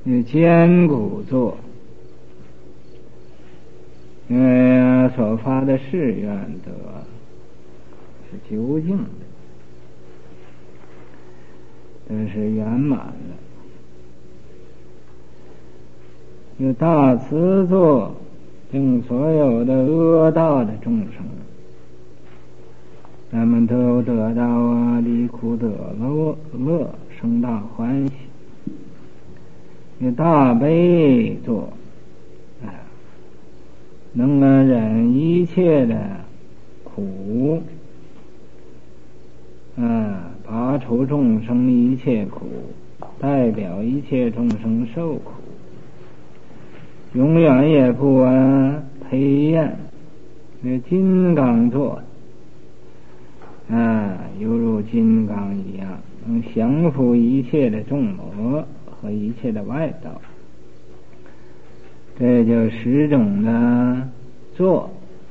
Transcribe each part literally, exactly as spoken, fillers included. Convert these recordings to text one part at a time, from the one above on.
有坚固作，因为所发的誓愿得是究竟的，这是圆满了。有大慈作，令所有的恶道的众生，咱们都得到啊离苦得乐，乐生大欢喜。有大悲作，啊，能忍一切的苦，啊，拔除众生一切苦，代表一切众生受苦，永远也不啊培养那金刚座，啊，犹如金刚一样，能降服一切的众魔和一切的外道。这就十种的座。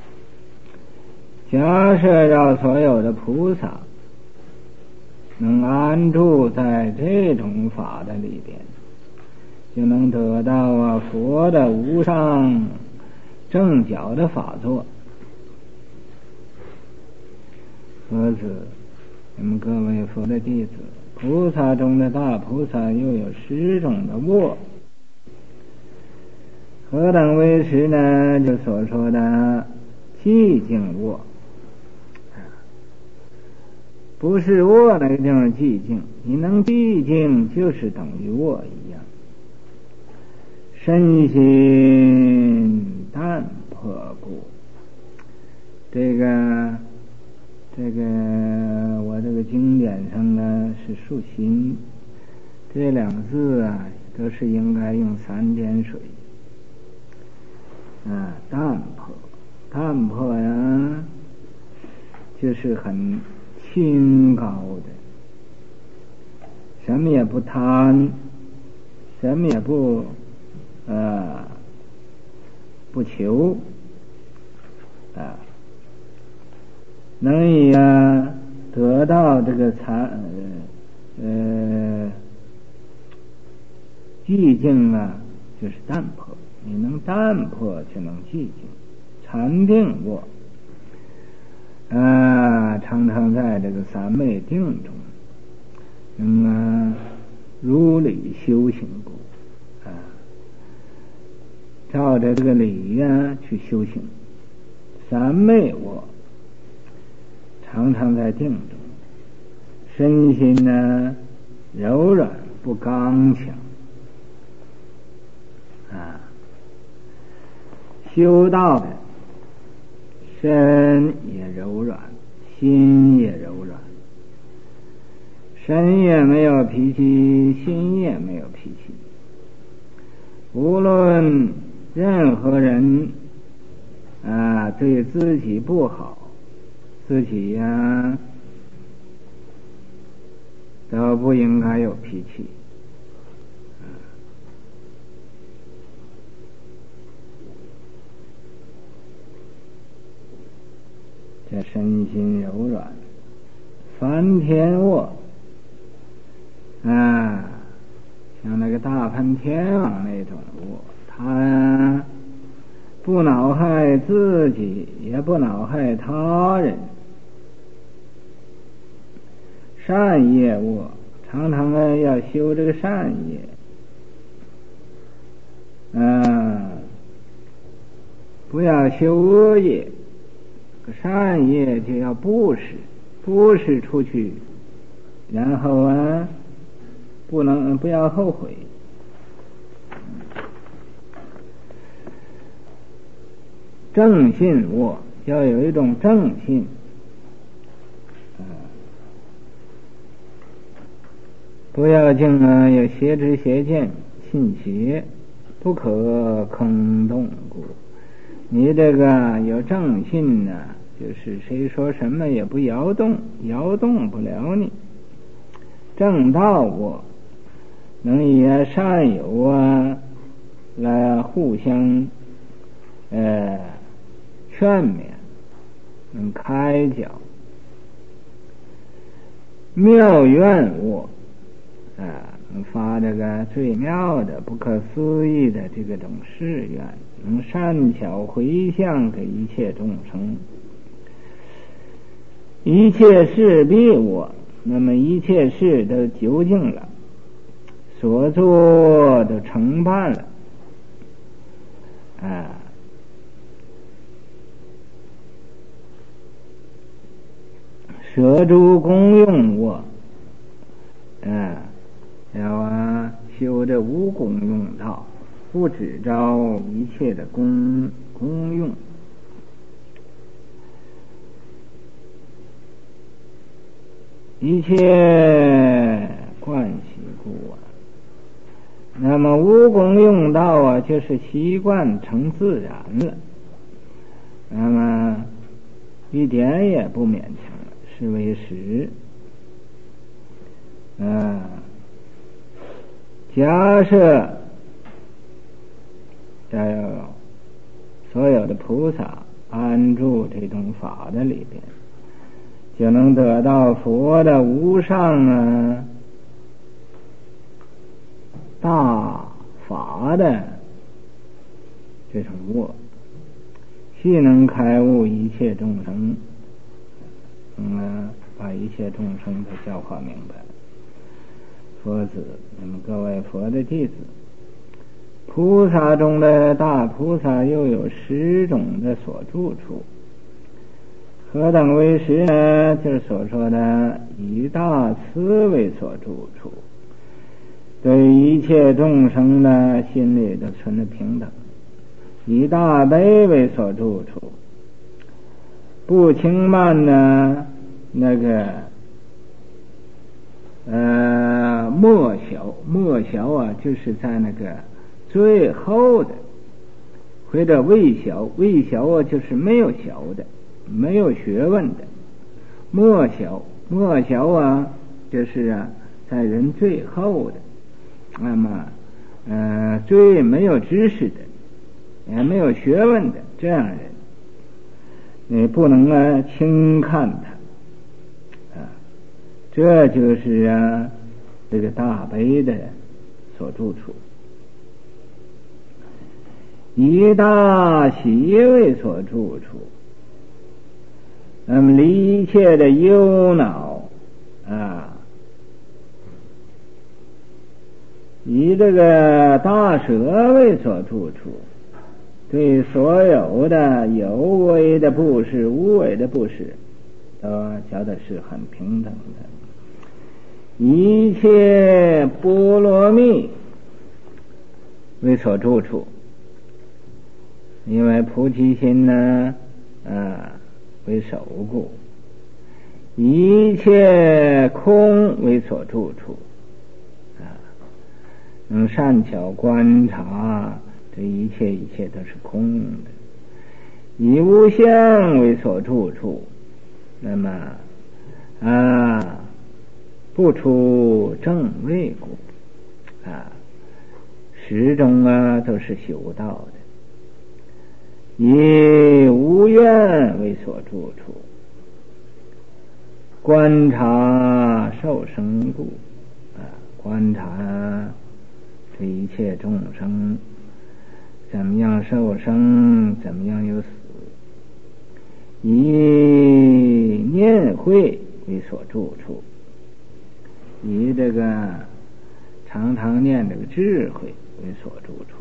假设要所有的菩萨能安住在这种法的里边，就能得到啊佛的无上正觉的法座。因此，你们各位佛的弟子，菩萨中的大菩萨又有十种的卧，何等为十呢？就所说的寂静卧，不是卧那个地方寂静，你能寂静就是等于卧一样。身心淡泊故，这个这个我这个经典上呢是竖心，这两个字啊都是应该用三点水啊，淡泊，淡泊呀就是很清高的，什么也不贪，什么也不呃不求啊，能以啊得到这个禅呃寂静啊，就是淡泊。你能淡泊就能寂静，禅定卧啊，常常在这个三昧定中，能啊如理修行故啊，照着这个理呀、啊、去修行。三昧卧常常在定中，身心呢柔软不刚强啊，修道的身也柔软，心也柔软，身也没有脾气，心也没有脾气。无论任何人啊对自己不好，自己呀、啊、都不应该有脾气。这身心柔软，梵天卧啊，像那个大梵天王那种卧，他不恼害自己，也不恼害他人。善业卧，常常啊要修这个善业，啊，不要修恶业。善业就要布施，布施出去，然后啊，不能不要后悔。正信卧，要有一种正信，啊，不要净啊有邪知邪见，信邪，不可坑动故。你这个有正信呢、啊，就是谁说什么也不摇动，摇动不了你。正道我能以善友啊来互相呃劝勉，能开讲。妙愿我啊发这个最妙的不可思议的这个种誓愿，能善巧回向给一切众生，一切事必我，那么一切事都究竟了，所做都成办了啊，舍诸功用我啊，要啊修这无功用道，不只招一切的功功用，一切惯习故啊。那么无功用道啊，就是习惯成自然了，那么一点也不勉强了，是为实。啊，假设要有所有的菩萨安住这种法的里边，就能得到佛的无上啊大法的这种握，悉能开悟一切众生，嗯，把一切众生都教化明白。佛子，那么各位佛的弟子，菩萨中的大菩萨又有十种的所住处，何等为十呢？就是所说的以大慈为所住处，对一切众生的心里都存着平等，以大悲为所住处，不轻慢呢那个呃末小末小啊，就是在那个最后的，或者未小未小啊，就是没有小的，没有学问的。末小末小啊，就是啊在人最后的，那么呃最没有知识的，也没有学问的这样人，你不能啊轻看他啊，这就是啊这个大悲的所住处。以大喜为所住处，那么离一切的忧恼啊，以这个大舍为所住处，对所有的有为的布施无为的布施都觉得是很平等的。一切波罗蜜为所住处，因为菩提心呢啊为首故，一切空为所住处啊，能善巧观察这一切一切都是空的，以无相为所住处，那么啊不出正位故啊，始终啊都是修道的，以无愿为所住处，观察受生故啊，观察这一切众生怎么样受生，怎么样有死，以念慧为所住处，以这个常常念这个智慧为所住处。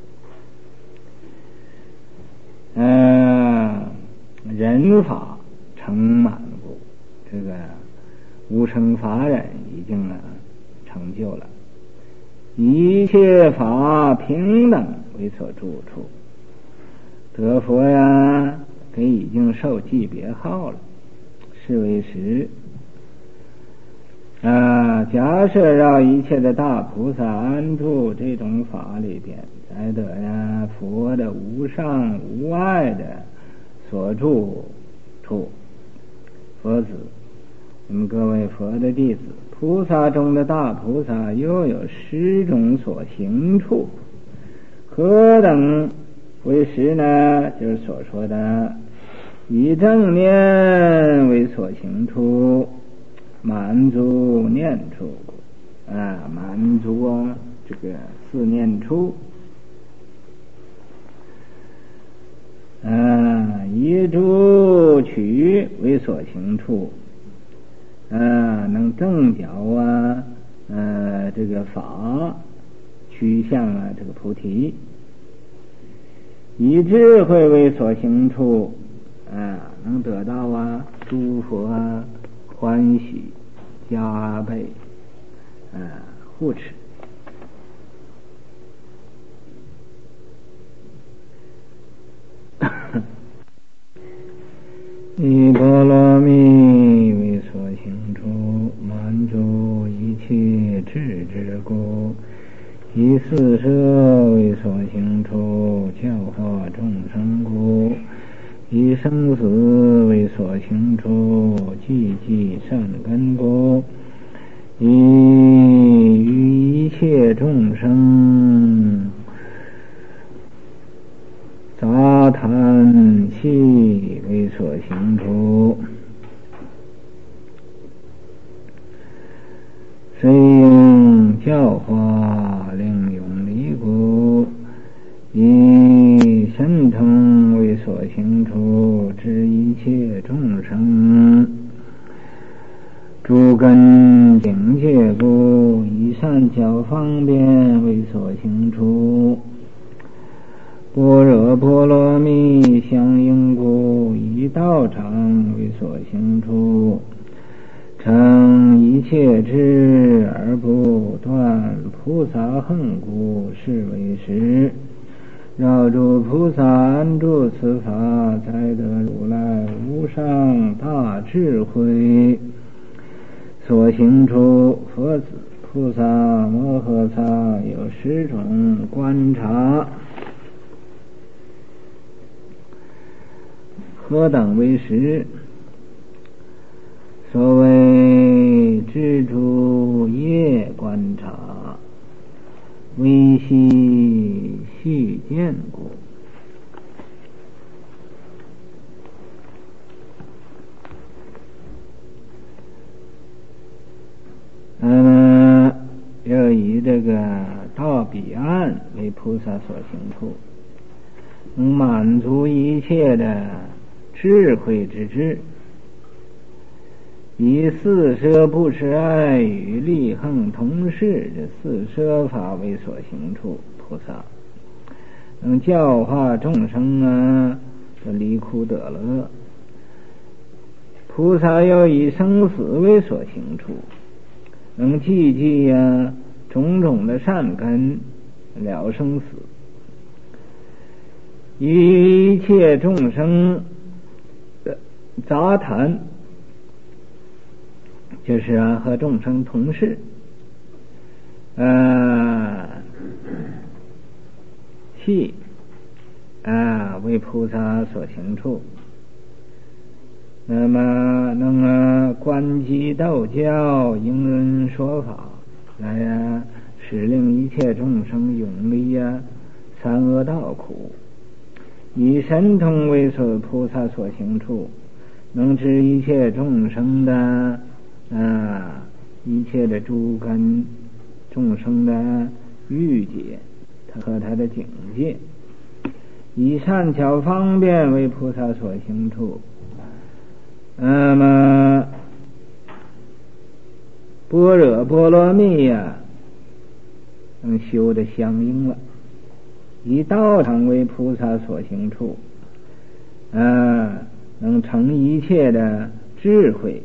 呃，人法成满故，这个无生法忍已经啊成就了，一切法平等为所住处，得佛呀给已经受记别号了，是为实。啊，假设让一切的大菩萨安住这种法里边，才得呀佛的无上无碍的所住处。佛子，我们各位佛的弟子，菩萨中的大菩萨又有十种所行处，何等为实呢？就是所说的以正念为所行处，满足念处， 啊满足啊这个四念处，啊以诸取为所行处，啊能正教啊呃这个法趋向啊这个菩提，以智慧为所行处，啊能得到啊诸佛啊欢喜加倍啊护持。以波罗蜜为所行处，满足一切智之故；以四摄为所行处，教化众生故；以生死为所行处，积集善根故；以于一切众生杂谈气为所行处，虽应教化令永离故；以神通为所行处，知一切众生诸根境界故；以善巧方便为所行处，般若波罗蜜相应故；以道场为所行处，成一切智而不断菩萨行故，是为实。绕诸菩萨安住此法，才得如来无上大智慧。所行处，佛子菩萨摩诃萨有十种观察，何等为实？所谓知诸业观察，微细细见故。那么要以这个到彼岸为菩萨所行处，能满足一切的智慧之智，以四摄不持爱与利横同事这四摄法为所行处，菩萨能教化众生啊，离苦得乐。菩萨要以生死为所行处，能积集呀种种的善根，了生死，一切众生的杂谈，就是啊和众生同事，啊系啊为菩萨所行处。那么能啊观机道教，应人说法，来啊使令一切众生永离呀三恶道苦。以神通为所菩萨所行处，能知一切众生的啊一切的诸根，众生的欲界他和他的境界。以善巧方便为菩萨所行处，那么般若波罗蜜呀能修得相应了。以道场为菩萨所行处，啊能成一切的智慧，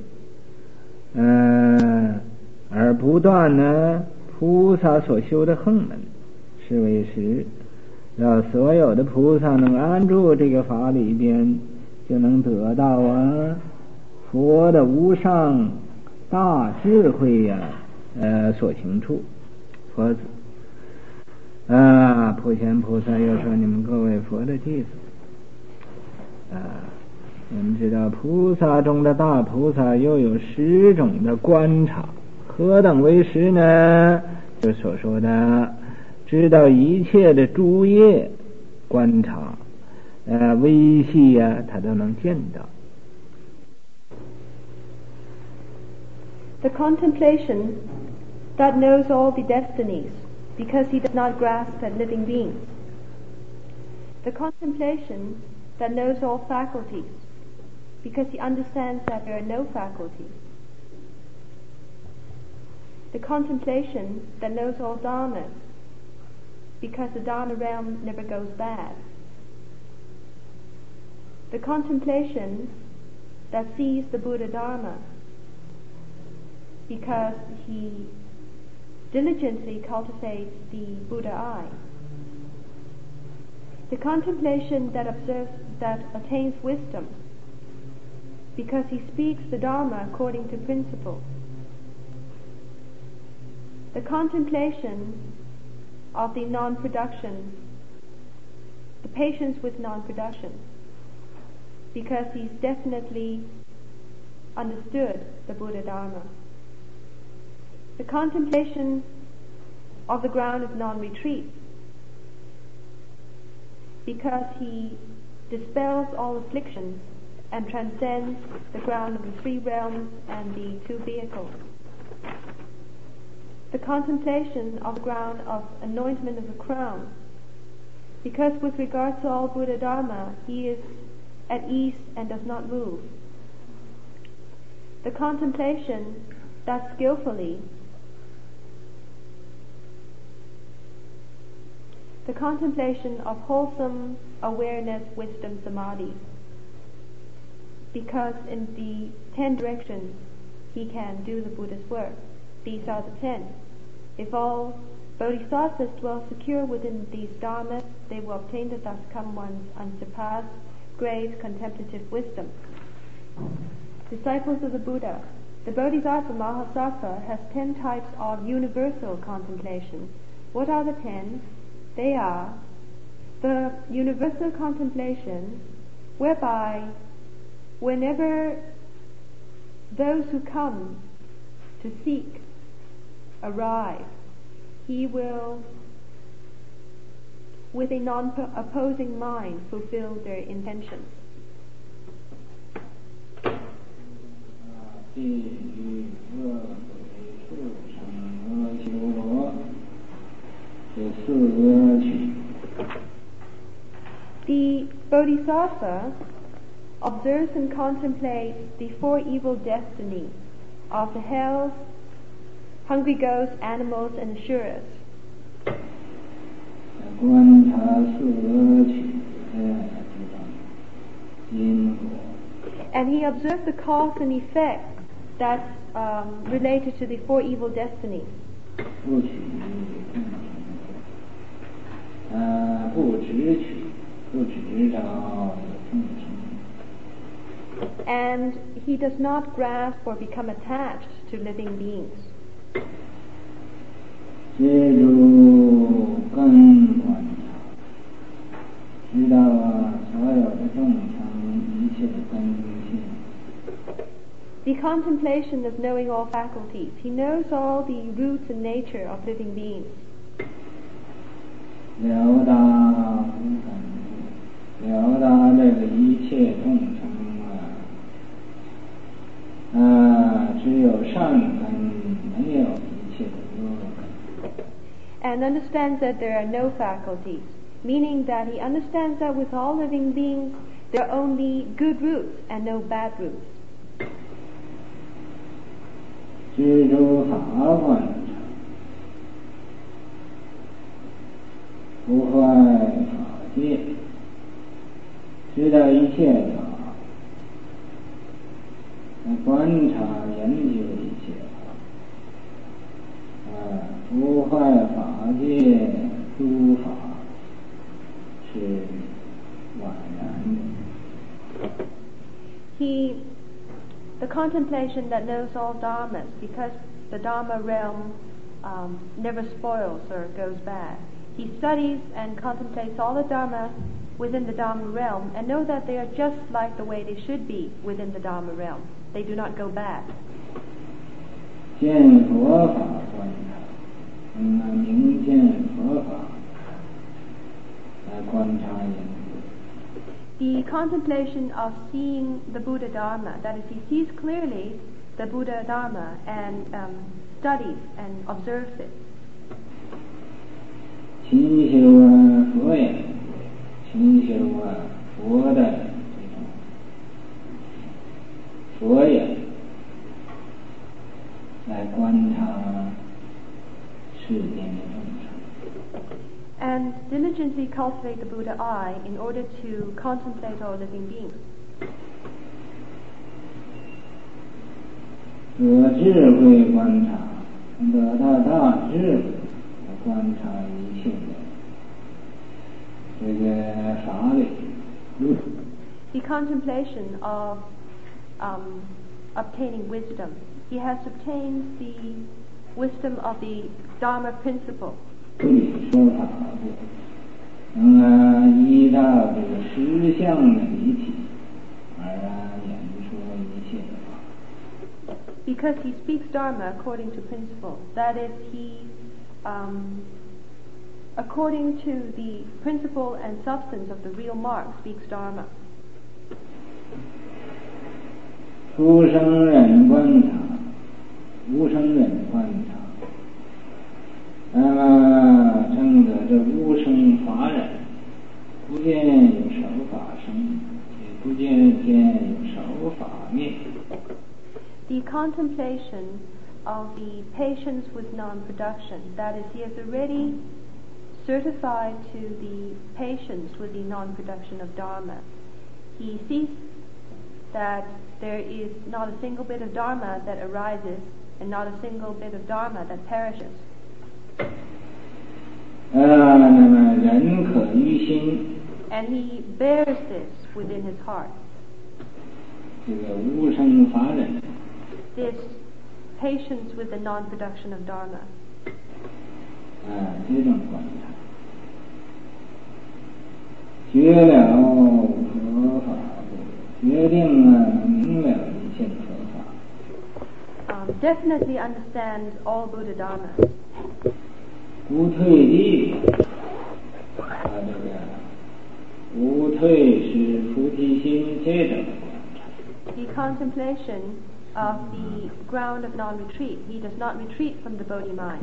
啊而不断呢菩萨所修的行门，是为实。让所有的菩萨能安住这个法里边，就能得到啊佛的无上大智慧呀、啊、呃所行处。佛子啊普贤菩萨又说，你们各位佛的弟子啊，你们知道菩萨中的大菩萨又有十种的观察，何等为实呢？就所说的知道一切的诸业观察，呃微细呀、啊、他都能见到。 The contemplation that knows all the destinies, because he does not grasp at living beings. The contemplation that knows all faculties, because he understands that there are no faculties. The contemplation that knows all dharmas, because the dharma realm never goes bad. The contemplation that sees the Buddha Dharma, because he diligently cultivates the Buddha eye. The contemplation that observes, that attains wisdom, because he speaks the Dharma according to principle. The contemplation of the non-production, the patience with non-production, because he's definitely understood the Buddha Dharma. The contemplation of the ground of non-retreat, because he dispels all afflictions and transcends the ground of the three realms and the two vehicles. The contemplation of the ground of anointment of the crown, because with regard to all Buddha Dharma, he is at ease and does not move. The contemplation that skillfully, the contemplation of wholesome awareness, wisdom, samadhi, because in the ten directions he can do the Buddha's work. These are the ten. If all bodhisattvas dwell secure within these dharmas, they will obtain the thus come one's unsurpassed, grave, contemplative wisdom. Disciples of the Buddha. The Bodhisattva Mahasattva has ten types of universal contemplation. What are the ten? They are the universal contemplation whereby whenever those who come to seek arrive, he will, with a non-opposing mind, fulfill their intentions. The Bodhisattva observes and contemplates the four evil destinies of the hells, hungry ghosts, animals, and asuras. And he observes the cause and effect that's um, related to the four evil destinies. And he does not grasp or become attached to living beings. The contemplation of knowing all faculties. He knows all the roots and nature of living beings. And understands that there are no faculties, meaning that he understands that with all living beings there are only good roots and no bad roots. He, the contemplation that knows all dharmas, because the dharma realm um, never spoils or goes bad. He studies and contemplates all the dharma within the dharma realm and know that they are just like the way they should be within the dharma realm. They do not go bad. The contemplation of seeing the Buddha Dharma, that is, he sees clearly the Buddha Dharma and um, studies and observes it. 勤修啊佛言，勤修啊佛的这种佛言，来观察世间的众生。 And diligently cultivate the Buddha eye in order to contemplate all living beings. 得智慧观察，得到大智慧观察一切的这个法理。 The contemplation of um, obtaining wisdom. He has obtained the wisdom of the Dharma principle. 说法不能啊依照这个实相的理体而啊演说一切的法。 Because he speaks Dharma according to principle. That is, he, um, according to the principle and substance of the real mark, speaks Dharma. 出生人观察，无生人观察。那么正得这无生法忍，不见有手法生，也不见见有手法灭。 The contemplation of the patience with non-production, that is, he has already certified to the patience with the non-production of Dharma. He sees that there is not a single bit of Dharma that arises and not a single bit of Dharma that perishes. 啊，那么人可于心。 And he bears this within his heart. 这个无生法忍。 This patience with the non-production of Dharma. 啊，这种观察，觉了佛法，决定啊明了一切佛法。 Um, definitely understands all Buddha Dharmas. 不退地，啊，这个不退是菩提心这种观察。 The contemplation of the ground of non-retreat. He does not retreat from the Bodhi mind.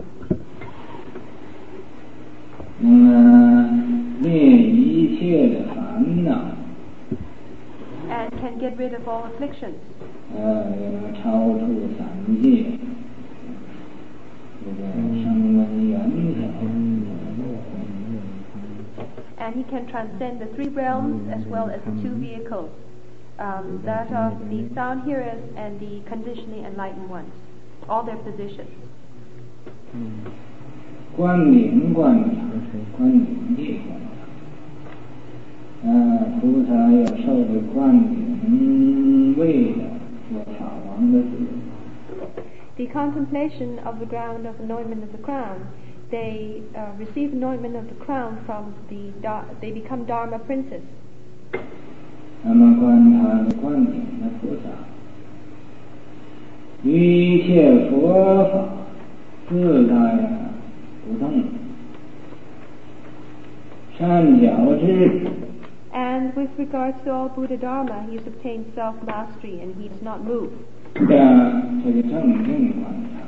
嗯，灭一切的烦恼。 And can get rid of all afflictions. 呃，超出三界。 And he can transcend the three realms as well as the two vehicles, um, that of the sound hearers and the conditionally enlightened ones, all their positions. 观灵观察，观灵界观察。啊，菩萨要受的观灵位的做法王的主。 The contemplation of the ground of anointment of the crown, they uh, receive anointment of the crown from the, they become Dharma princes. 那么观察的观点的菩萨，一切佛法自在不动，善觉知。 And with regards to all Buddha Dharma, he has obtained self-mastery and he does not move. 这个正定观察。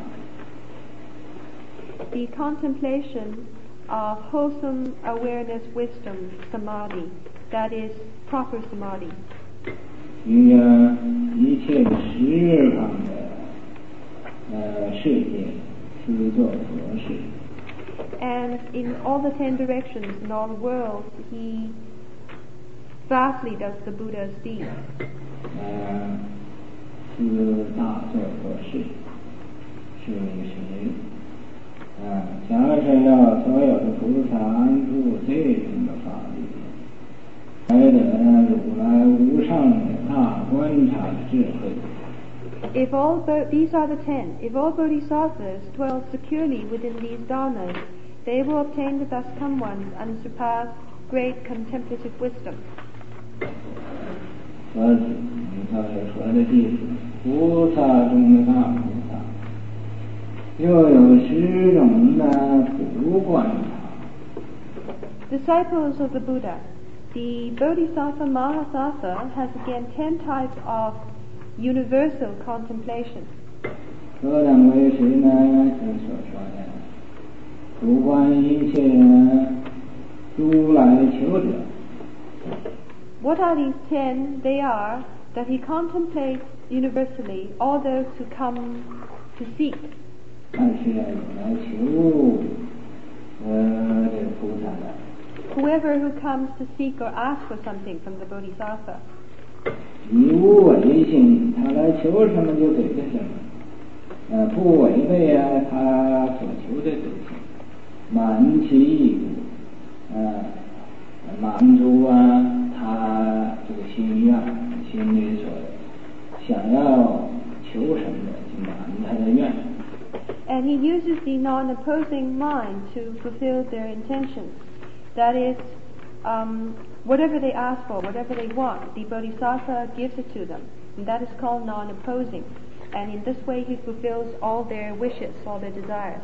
The contemplation of wholesome awareness, wisdom, samadhi, that is proper samadhi. 与一切十方的呃世界是做佛事。 And in all the ten directions, in all the worlds, he vastly does the Buddha's deeds. 呃，是大做佛事，是谁？啊，假设要所有的菩萨安住这种的法律，才得如来无上的大观察智慧。 If all bo- these are the ten, if all bodhisattvas dwell securely within these dharmas, they will obtain the thus come one's unsurpassed great contemplative wisdom. 佛子，你照着佛的弟子，菩萨中的大菩萨，又有十种的普观察。 Disciples of the Buddha, the Bodhisattva Mahasattva has again ten types of universal contemplation. 何等为实呢？就是所说的，不管一切如来求者。 What are these ten? They are that he contemplates universally all those who come to seek. 但是有来求呃这个菩萨的。 Whoever who comes to seek or ask for something from the Bodhisattva. 以无违心，他来求什么就给他什么，呃，不违背啊他所求的东西，满其意故，呃，满足啊他这个心愿，心里所想要求什么，就满他的愿。 And he uses the non-opposing mind to fulfill their intentions. That is, um, whatever they ask for, whatever they want, the Bodhisattva gives it to them. And that is called non-opposing. And in this way he fulfills all their wishes, all their desires.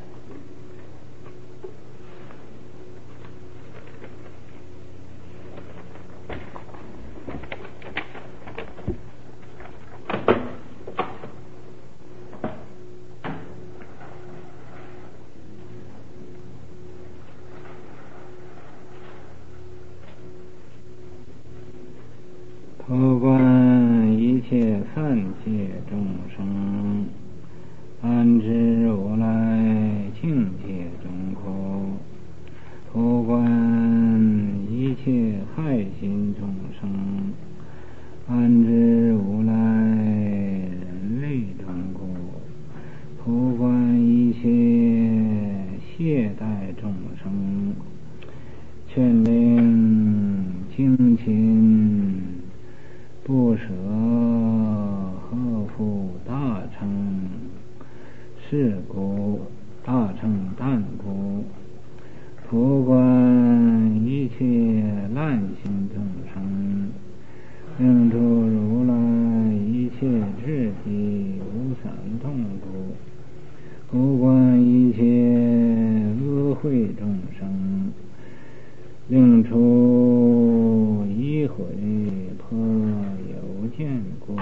不观一切犯界众生，安知如来境界中苦？不观一切害心众生，安知如来人类中苦？不观一切懈怠众生，劝令精勤不舍呵护大乘是故，大乘淡故。不观一切滥心众生，令出如来一切智体无散痛苦。不观一切恶慧众生，令出一回颇有见故。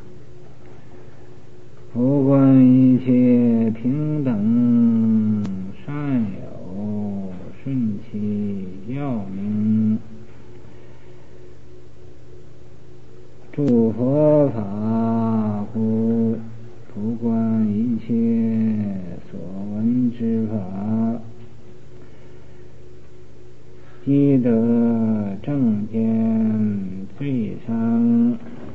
不观一切平等善友顺其要命，诸佛法故。不观一切所闻之法，积得正见最上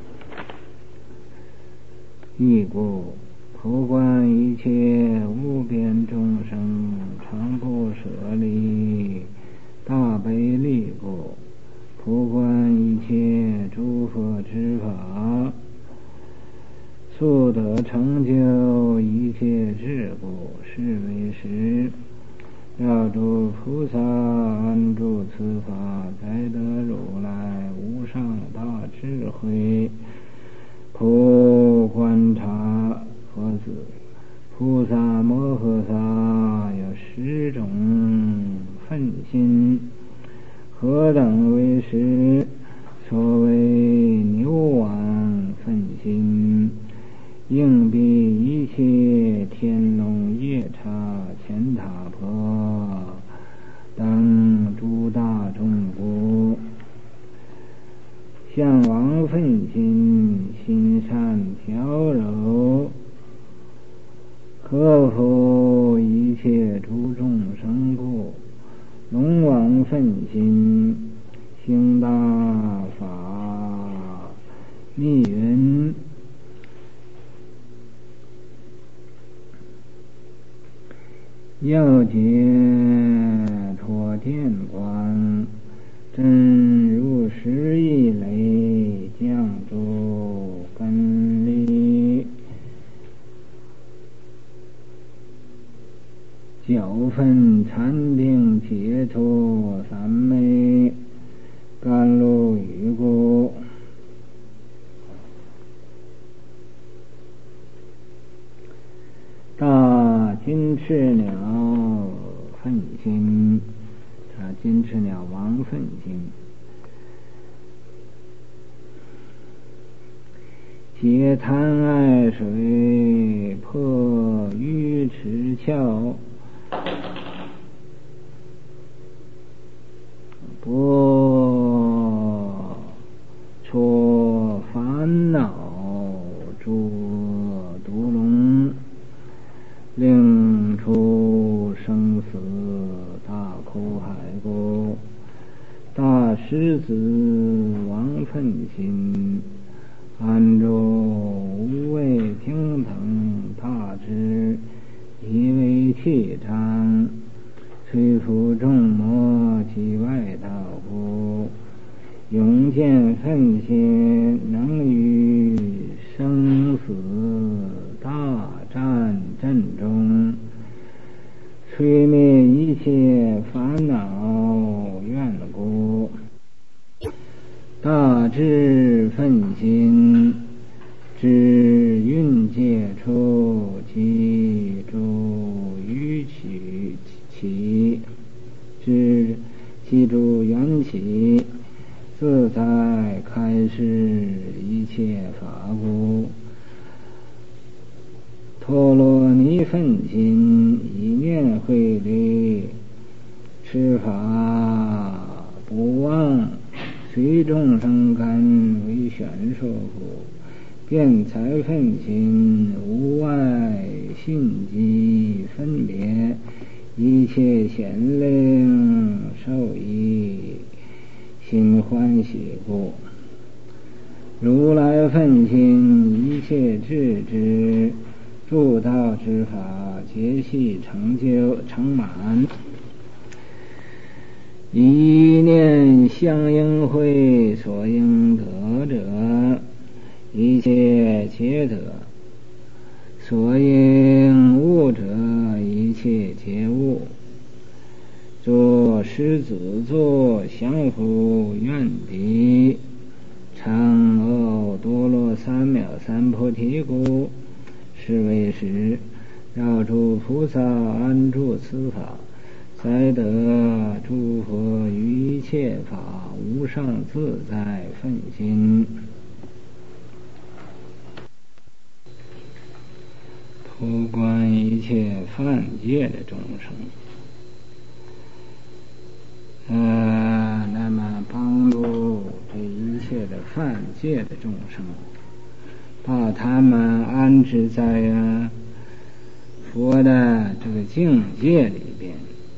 亦故。不观一切无边众生常不舍离大悲力故。不观一切诸佛之法，速得成就一切智故，是为实。要诸菩萨安住此法，才得如来无上大智慧。普观察佛子，菩萨摩诃萨有十种分心，何等为实？所谓牛王分心，应彼一切天龙夜叉乾闼婆等诸大众故。向王分心，心善调柔，呵护一切诸众生故。龙王分心，行大法密云，要解脱天光，真如实义雷，降诸根力，教分禅定解脱三昧，甘露雨故。大金翅鸟分心，啊，金翅鸟王分心， 解贪爱水，破愚痴窍，拨除烦恼，诸毒龙，令出生死大苦海沟，大狮子王愤心，安住无畏听腾，大智以为气张，摧伏众魔其外道乎，勇健愤心，能于生死大战阵中，摧灭一切烦恼怨故。大智愤心，知蕴界处，其诸于取起，知其诸缘起，自在开示一切法故。陀罗尼愤心，一念慧力，持法不忘，随众生感为玄说故。辩才愤心，无外信机分别，一切显灵受益，心欢喜故。如来愤心，一切智知，诸道之法，皆系成就成满。一念相应会，所应得者，一切皆得；所应悟者，一切皆悟。作狮子座，降伏怨敌，常恶多罗三藐三菩提故。是为时，绕诸菩萨安住此法，才得诸佛于一切法无上自在愤心。普观一切犯戒的众生，呃，那么帮助这一切的犯戒的众生，把他们安置在呀佛的这个境界里边，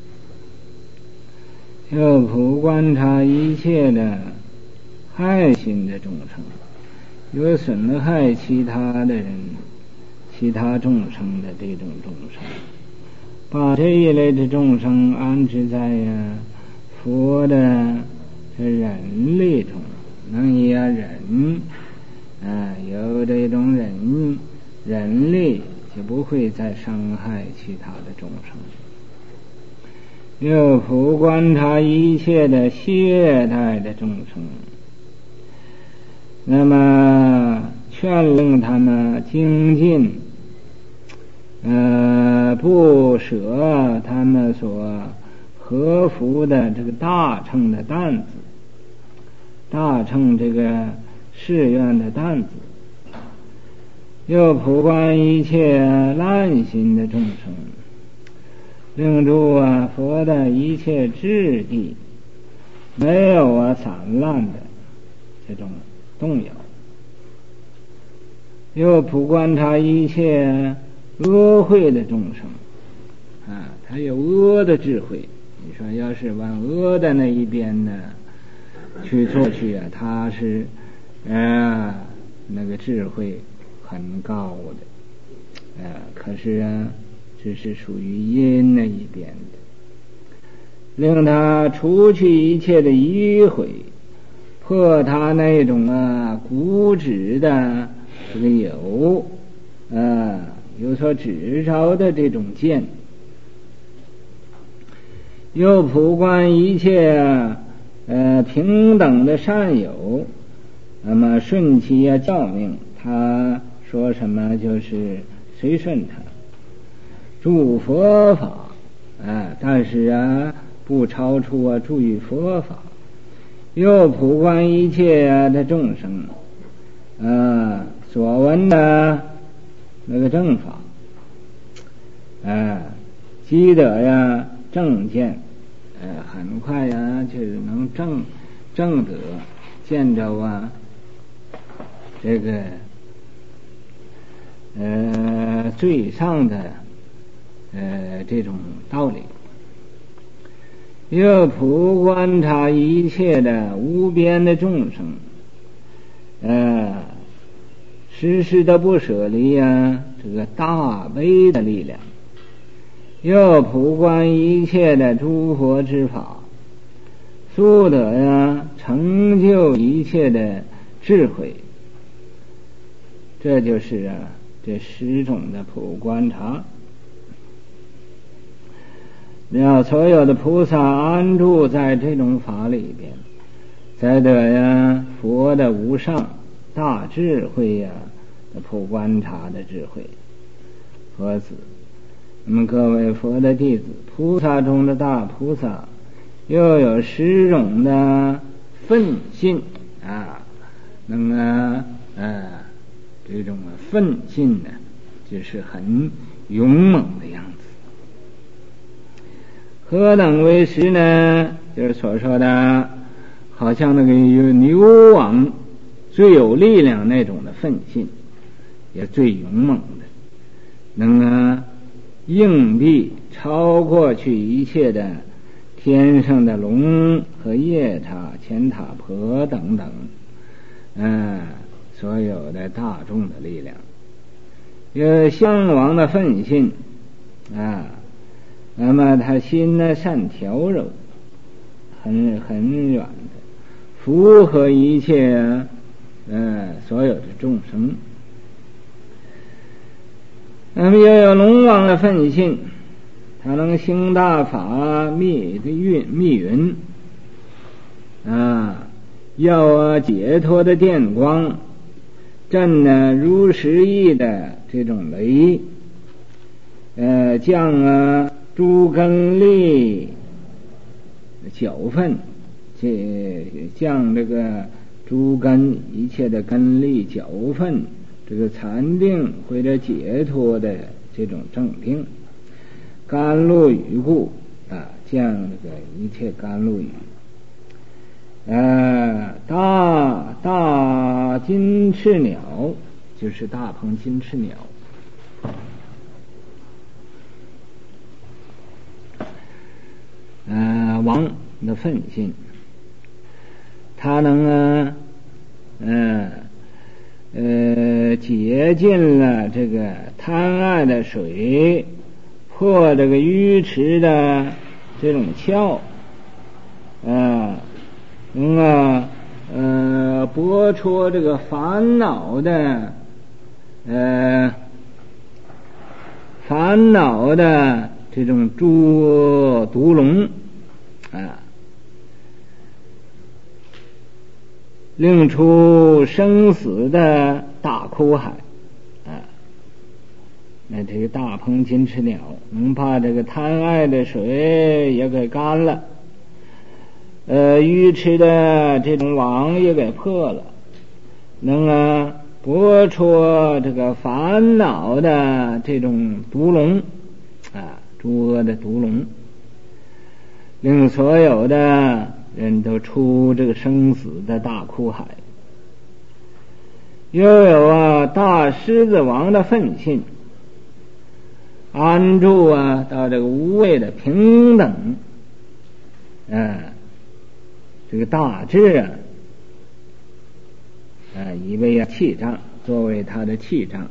要普观察一切的害心的众生，有损害其他的人、其他众生的这种众生，把这一类的众生安置在呀佛的人类中，能以啊人啊有这种人人类就不会再伤害其他的众生。又普观察一切的懈怠的众生，那么劝令他们精进，呃，不舍他们所合服的这个大乘的担子，大乘这个誓愿的担子。又普观一切滥心的众生，令诸啊佛的一切智地没有啊散乱的这种动摇。又普观察一切恶慧的众生啊，他有恶的智慧，你说要是往恶的那一边呢去做去啊，他是呃那个智慧很高的，呃可是啊只是属于阴那一边的，令他除去一切的迂回，破他那种啊固执的这个有啊有所执着的这种见。又普观一切啊呃平等的善友，那么顺其啊教命，他说什么就是随顺他，助佛法啊，但是啊不超出啊助于佛法。又普观一切啊的众生啊， 所闻的那个正法，啊，积得呀正见，呃，很快呀就能正正得见着啊这个呃最上的呃这种道理。又普观察一切的无边的众生，呃，时时的不舍离呀、啊，这个大悲的力量；又普观一切的诸佛之法，速得呀成就一切的智慧。这就是啊这十种的普观察。要所有的菩萨安住在这种法里边，才得呀佛的无上大智慧呀的普观察的智慧。佛子，那么各位佛的弟子，菩萨中的大菩萨，又有十种的愤信啊，那么呃这种愤信呢，就是很勇猛的样子。何等为十呢？就是所说的好像那个有牛王最有力量那种的愤信，也最勇猛的，能啊硬币超过去一切的天上的龙和夜叉、乾塔婆等等，嗯、呃，所有的大众的力量。有襄王的愤信啊，那么他心呢善调柔，很很软的，符合一切啊，呃，所有的众生。那么又有龙王的愤信，他能兴大法密的运密云啊，要啊解脱的电光，震呢如实意的这种雷，呃，降啊诸根力搅粪，这降这个诸根一切的根力搅粪，这个禅定或者解脱的这种正定，甘露雨故啊，降这个一切甘露雨，呃，大大金翅鸟，就是大鹏金翅鸟。呃，王的愤信，他能啊，呃呃，解尽了这个贪爱的水，破这个愚痴的这种窍，啊，能啊，呃，拨出这个烦恼的，呃，烦恼的这种诸毒龙。啊，令出生死的大苦海啊！那这个大鹏金翅鸟能把这个贪爱的水也给干了，呃，愚痴的这种网也给破了，能啊拨出这个烦恼的这种毒龙啊，诸恶的毒龙。令所有的人都出这个生死的大苦海。又有啊大狮子王的愤信，安住啊到这个无畏的平等，啊，这个大智啊，啊以为啊气障，作为他的气障，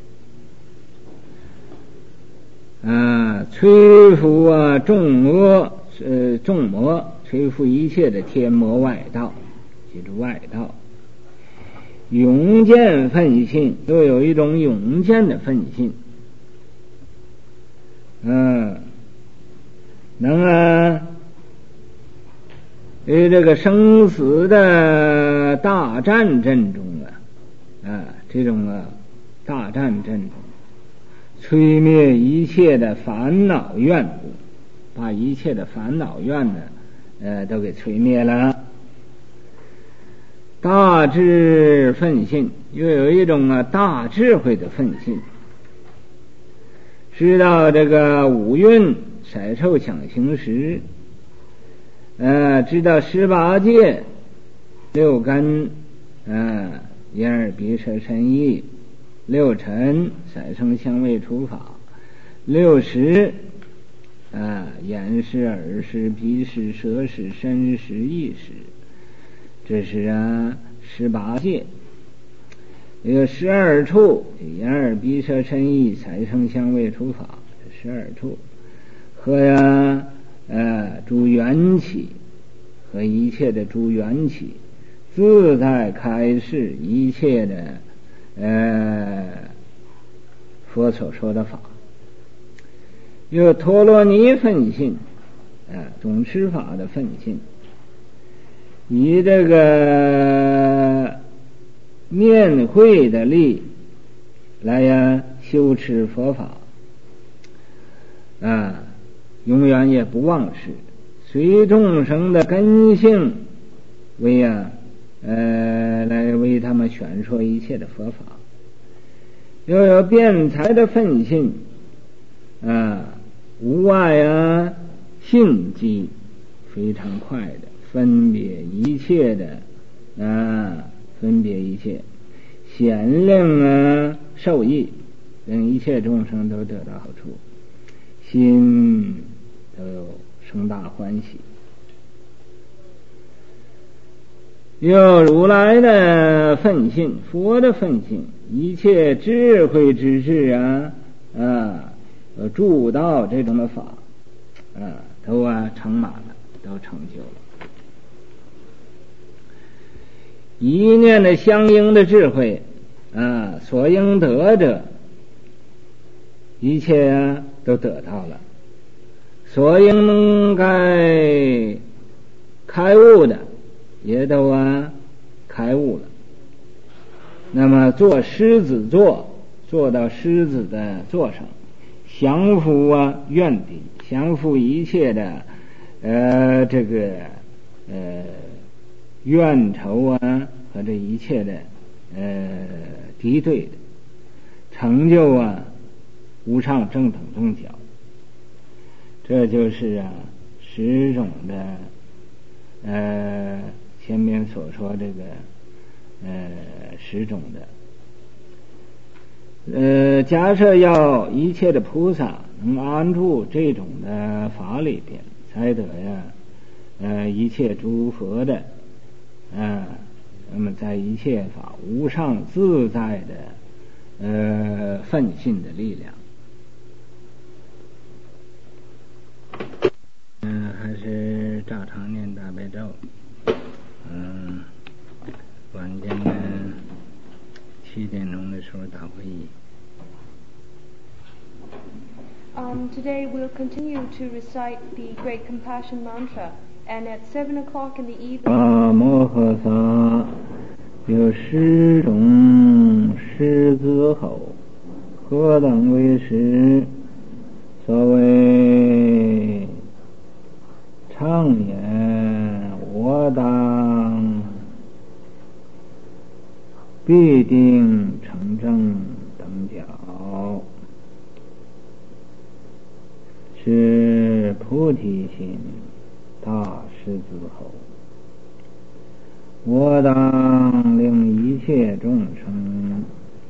啊摧伏啊众恶。呃，众魔摧伏一切的天魔外道，记住外道。勇健愤信，又有一种勇健的愤信，嗯，能啊，于这个生死的大战阵中啊，啊，这种啊大战阵中，摧灭一切的烦恼怨故。把一切的烦恼怨呢，呃，都给摧灭了。 大智奋信，又有一种啊大智慧的奋信，知道这个五蕴色受想行识，呃，知道十八界六根，呃，眼耳鼻舌身意，六尘色声香味触法，六识，啊，眼识、耳识、鼻识、舌识、身识、意识，这是啊十八界。有十二处，眼耳鼻舌身意色声香味触法，十二处和呀呃诸缘起，和一切的诸缘起，自在开示一切的呃佛所说的法。有陀罗尼分信，啊，总持法的分信，以这个面会的力来呀修持佛法，啊，永远也不忘失，随众生的根性为呀呃来为他们选说一切的佛法。又有辩才的分信，啊，无碍啊信机，非常快的分别一切的啊，分别一切，显令啊受益，让一切众生都得到好处，心都生大欢喜。有如来的分信，佛的分信，一切智慧之智啊啊，助道这种的法啊，都啊成满了，都成就了。一念的相应的智慧啊，所应得者，一切啊都得到了。所应该开悟的，也都啊开悟了。那么做狮子座，做到狮子的座上，降伏啊怨敌，降伏一切的呃这个呃怨仇啊和这一切的呃敌对的，成就啊无上正等正觉。这就是啊十种的呃前面所说这个呃十种的呃假设要一切的菩萨能安住这种的法里边，才得呀呃一切诸佛的啊，那么在一切法无上自在的呃奋信的力量。嗯、呃，还是照常念大悲咒。嗯，晚间呢七点钟的时候打会议。 Um, today we'll continue to recite the Great Compassion Mantra, and at seven o'clock in the evening. 阿摩诃萨，有十种狮子吼，何等为狮？所谓常言，我当必定成正等觉，是菩提心大狮子吼。我当令一切众生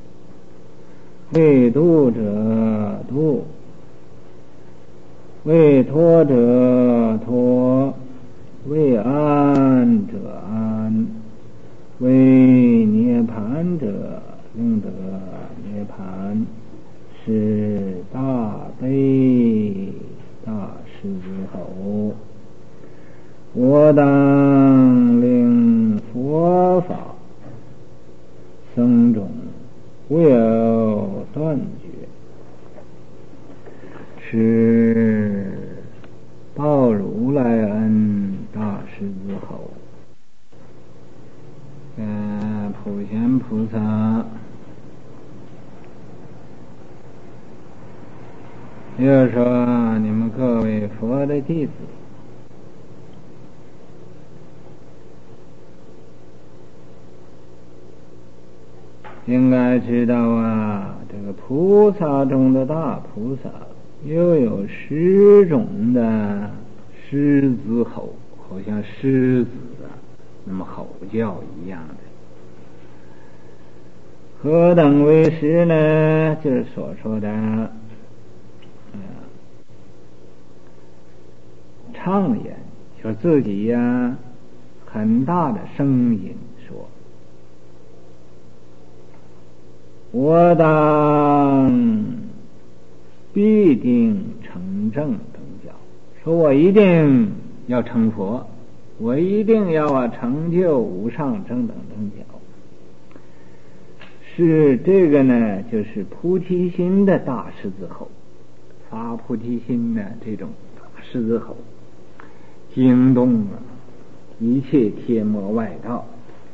为度者度，为脱者脱，为安者安，为涅盘者令得涅盘，是大悲大狮子吼。我当令佛法僧众未有断绝，是报如来恩大狮子吼。呃，普贤菩萨又说，你们各位佛的弟子， 应该知道啊，这个菩萨中的大菩萨又有十种的狮子吼，好像狮子啊那么吼叫一样的。何等为狮呢？就是所说的呃唱言，说自己呀、啊、很大的声音说，我当必定成正等觉，说我一定要成佛，我一定要啊成就无上正等正觉。是这个呢，就是菩提心的大狮子吼，发菩提心的这种大狮子吼，惊动了一切天魔外道。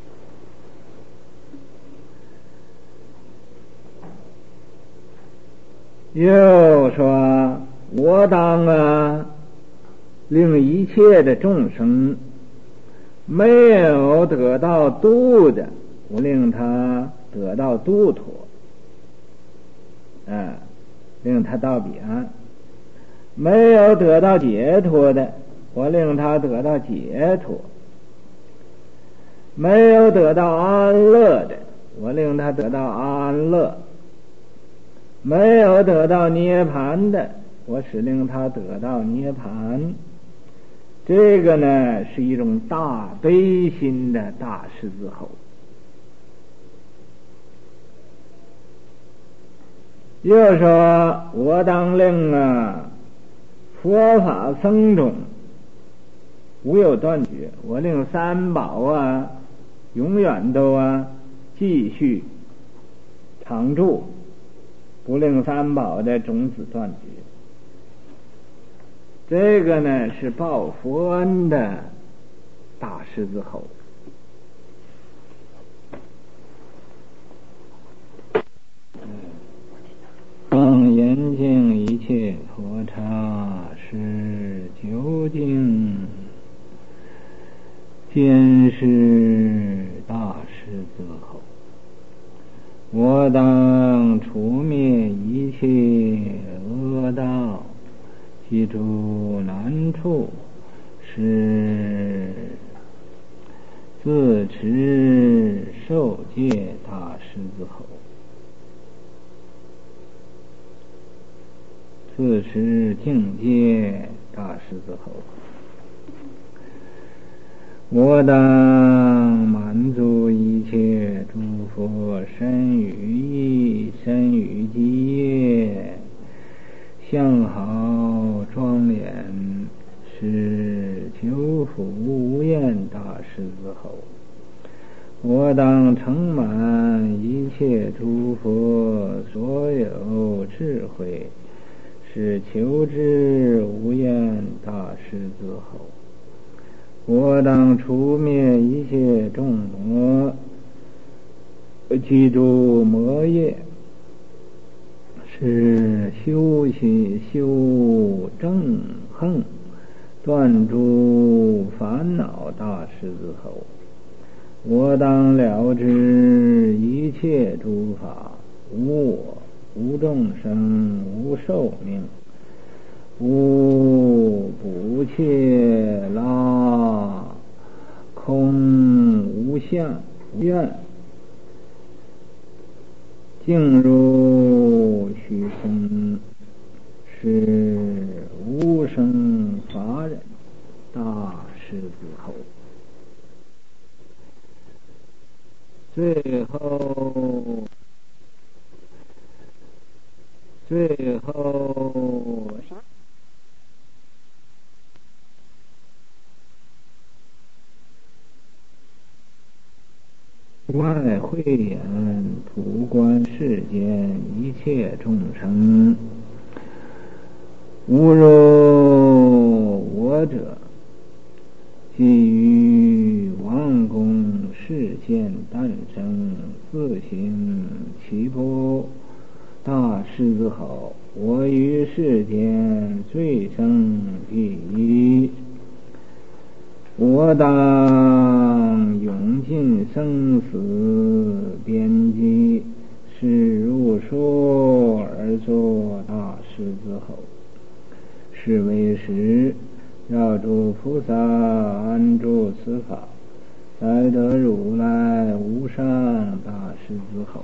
又说我当啊令一切的众生没有得到度的，我令他得到度脱，啊，令他到彼岸；没有得到解脱的，我令他得到解脱；没有得到安乐的，我令他得到安乐；没有得到涅槃的，我使令他得到涅槃。这个呢，是一种大悲心的大狮子吼。又说我当令啊佛法僧众无有断绝，我令三宝啊永远都啊继续常住，不令三宝的种子断绝。这个呢是报佛恩的大狮子吼。当严净一切佛刹，是究竟监视大狮子吼。我当除灭一切恶道，记住难处，是自持受戒大狮子吼。自持境界大狮子吼。我当满足一切诸佛身语意，身语机业，相好庄严，是求福无厌大狮子吼。我当承满一切诸佛所有智慧，是求之无厌大狮子吼。我当除灭一切众魔，记住魔业，是修习修正横，断诸烦恼大狮子吼。我当了知一切诸法无我，无众生，无寿命，无不切拉，空无相无愿，静如虚空，是无生法忍大狮子吼。最后最后外慧眼普观世间一切众生，无若我者，基于王宫世间诞生，自行其波大狮子吼。我于世间最生第一，我当永尽生死边际， 候，是为时要诸菩萨安住此法，才得如来无上大士之后。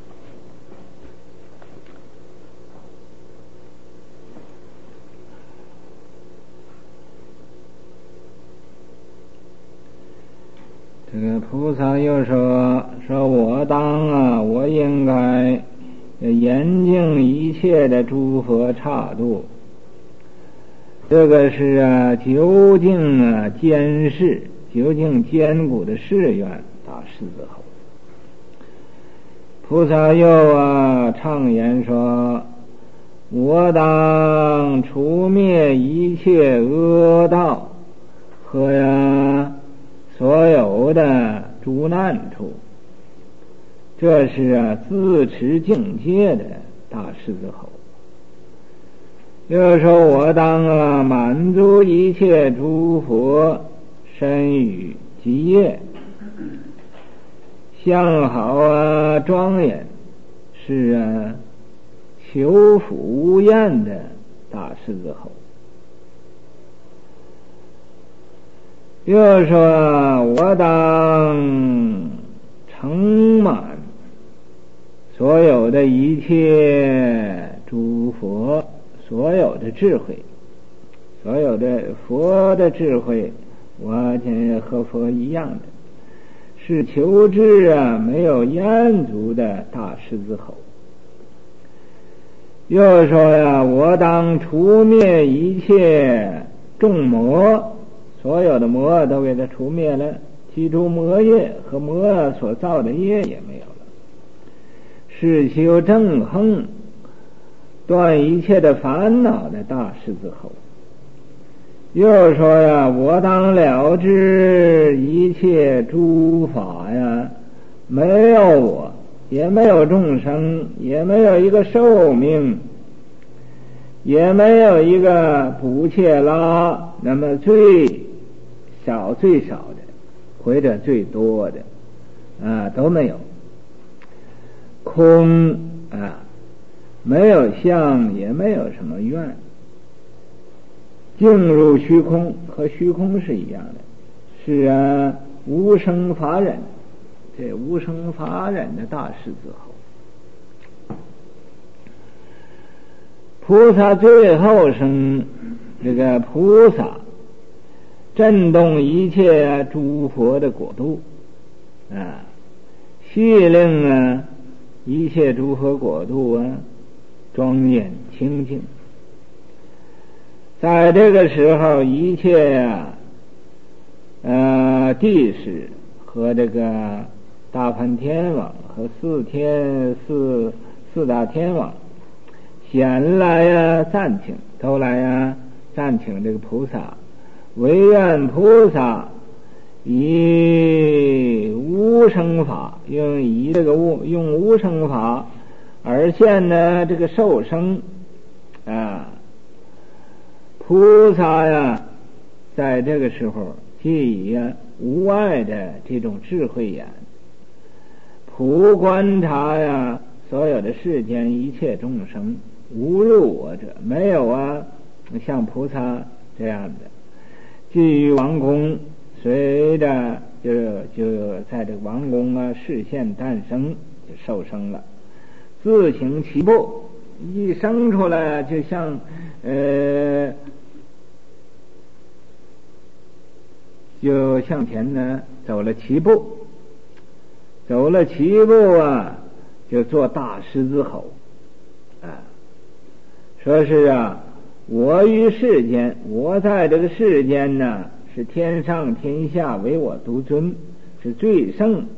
这个菩萨又说说我当啊，我应该严净一切的诸佛刹度，这个是啊究竟啊坚誓，究竟坚固的誓愿大士之后。菩萨又啊畅言说，我当除灭一切恶道和呀所有的诸难处，这是啊自持境界的大士之后。又说我当啊满足一切诸佛身语及业，相好啊庄严，是啊求福无厌的大士之后。又说我当承满所有的一切诸佛所有的智慧，所有的佛的智慧，我见和佛一样的，是求知啊没有厌足的大士之后。又说呀，我当除灭一切众魔，所有的魔都给它除灭了，其中魔业和魔所造的业也没有了，是修正亨断一切的烦恼的大士之后。又说呀，我当了知一切诸法呀，没有我，也没有众生，也没有一个寿命，也没有一个不切拉，那么最少最少的或者最多的啊都没有，空啊没有相，也没有什么愿，进入虚空，和虚空是一样的，是啊无生法忍，这无生法忍的大士之后。菩萨最后生这个菩萨震动一切诸佛的国度啊，悉令啊一切诸佛国度啊庄严清净。在这个时候，一切呀、啊、呃帝释和这个大梵天王和四天四四大天王先来呀、啊、赞请，都来呀、啊、赞请这个菩萨，唯愿菩萨以无生法，用以这个无用无生法而现呢这个受生啊。菩萨呀在这个时候即以呀无碍的这种智慧眼，普观察呀所有的世间一切众生，无入我者，没有啊像菩萨这样的。至于王宫，随着就就在这个王宫啊视线诞生，就受生了，自行其步，一生出来就像呃就向前呢走了七步，走了七步啊就做大狮子吼啊，说是啊我于世间，我在这个世间呢是天上天下唯我独尊，是最胜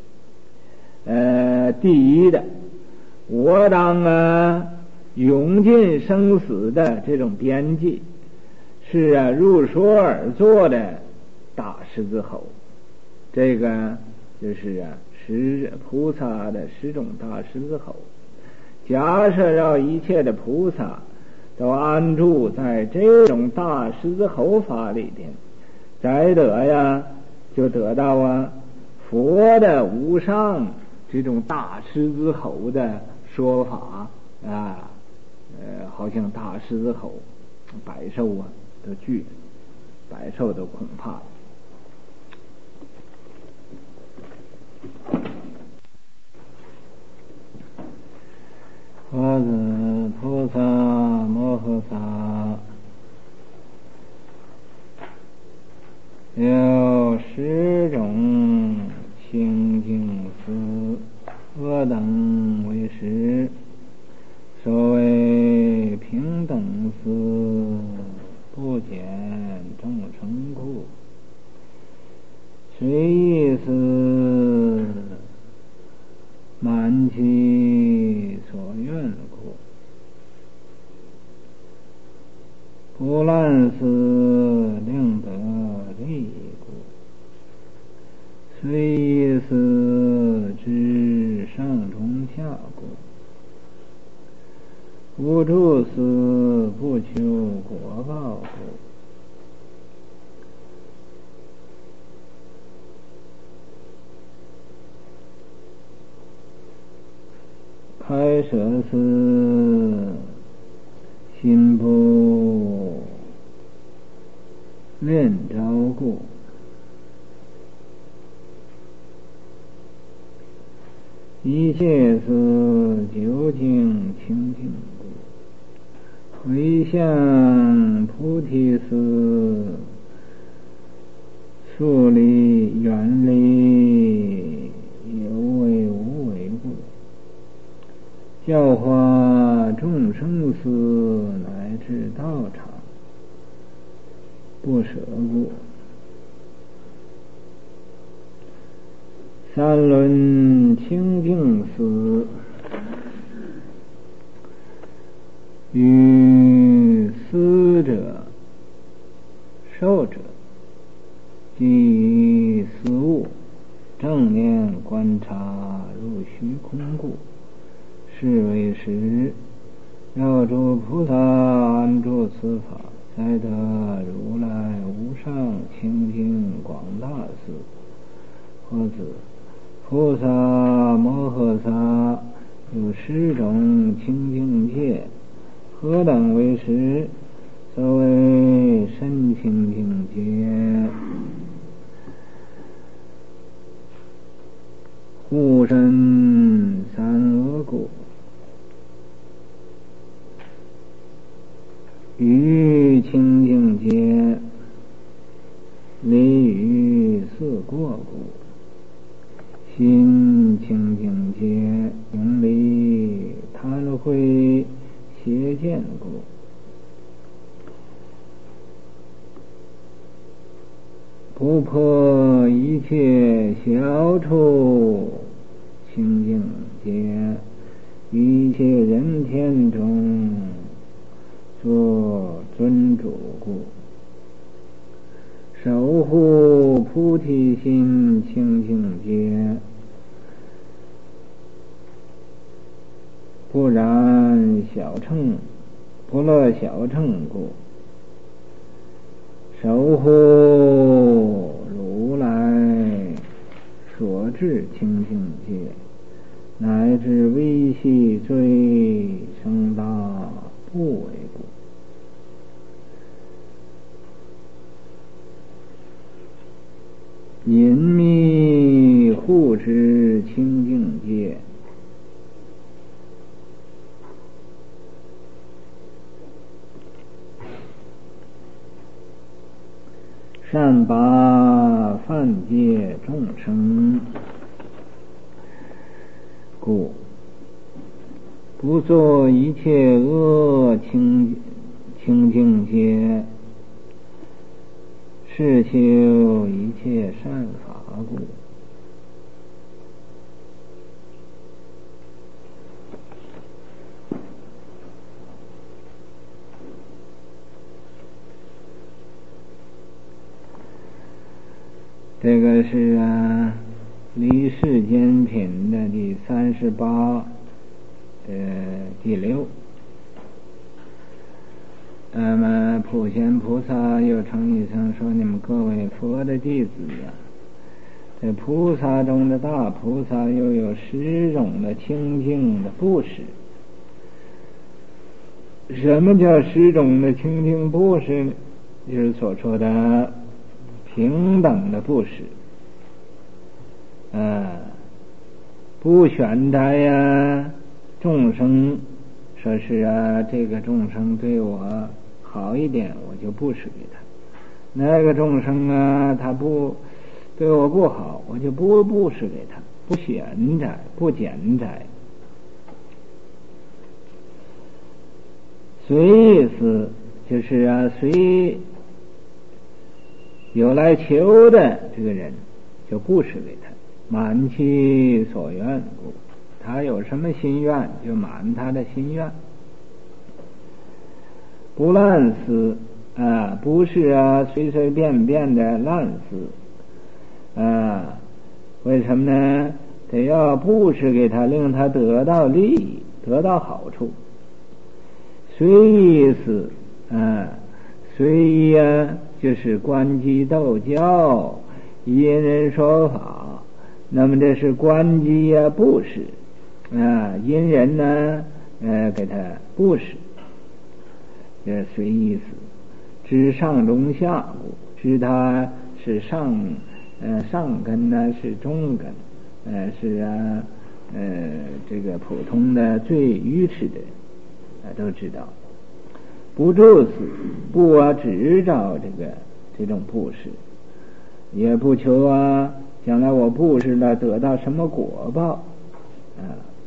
呃第一的，我当啊永尽生死的这种边际，是啊入所而作的大狮子吼。这个就是啊十菩萨的十种大狮子吼。假设让一切的菩萨都安住在这种大狮子吼法里边，再得呀就得到啊佛的无上这种大狮子吼的说法啊， 呃，好像大狮子吼，百兽啊都惧，百兽都恐怕。佛子菩萨摩诃萨有十种清净思，何等为十？所谓平等思，不减众生故；随意思，满其所愿故；不乱思，令得利益故；随意思，知上中下故；不住思，不求果报故；开舍思，心不恋着故；一切思，究竟清净故；回向菩提思，树立远离有为无为故；教化众生思，乃至道场不舍故；三轮清净思，于思者受者即思物，正念观察入虚空故，是为实。要诸菩萨安住此法，才得如来无上清净广大思。或子菩萨摩诃萨有十种清净戒，何等为十？所谓身清净戒，护身三恶故；语清净戒，离语四过故；心清净戒，永离贪恚邪见故；不破一切小处清净戒，一切人天中做尊主故；守护菩提心清净戒，不染小乘不乐小乘故；守护如来所至清净戒，乃至微细最生大不为故；隐密护持清净戒，善拔犯戒众生故；不做一切恶清清净戒，是求一切善法故；这个是啊，离世间品的第三十八，呃，第六。那么普贤菩萨又称一声说：“你们各位佛的弟子啊，这菩萨中的大菩萨又有十种的清净的布施。 什么叫十种的清净布施呢？就是所说的平等的布施，啊，不选他呀众生，说是啊这个众生对我好一点，我就布施给他；那个众生啊他不对我不好，我就不布施给他，不选摘，不拣摘。随意思就是啊，随有来求的这个人就布施给他，满其所愿故。他有什么心愿就满他的心愿，不滥施啊，不是啊随随便便的滥施啊。为什么呢？得要布施给他，令他得到利益，得到好处。随意思啊，随意啊，就是观机斗教，因人说法。那么这是观机啊，布施啊，因人呢，呃，给他布施，这随意思。知上中下故，知他是上呃上根呢，是中根，呃是啊呃这个普通的最愚痴的人。都知道，不助死，不啊执照这个这种布施，也不求啊将来我布施了得到什么果报啊，